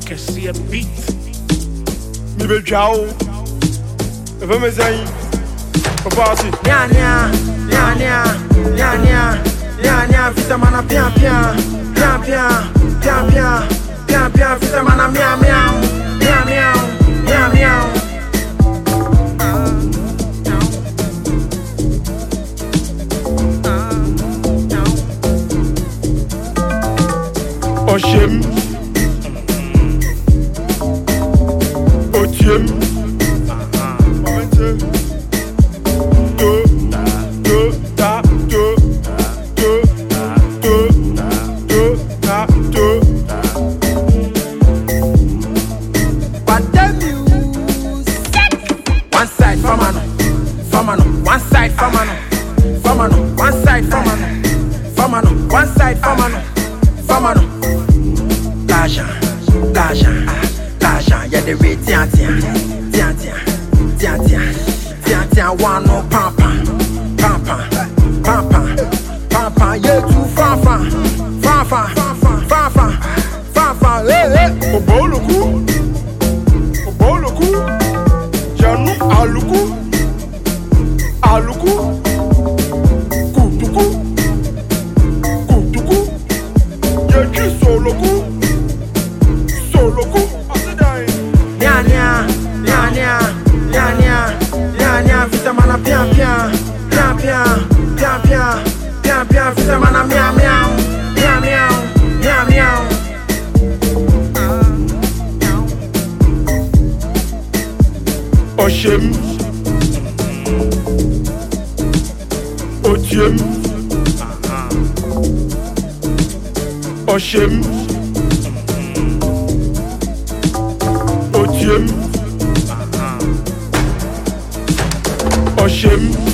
can see a beat. Me be ciao. E vem me zain. Party. Nya nya, nya nya, nya nya, nya nya. Vita mana pian pian, pian pian, pian pian, pian pian. Vita mana miau miau, miau miau, miau miau. Oshem, Otiem, One side famano, famano, one side famano, famano, one side famano, famano, one side famano, famano. L'argent, y'a des ré, tiens, one no pampa, y'a tout fanfan, hey. au beau le coup, Janou aluku, kutuku, y'a qui solo coup, Nya nya, nya nya, nya nya, nya nya. Vita mana pian pian, pian pian, pian pian, pian pian. Vita mana miau miau, miau miau, miau miau. Oshem, Otiem, Oshem, Otiem, Oshem.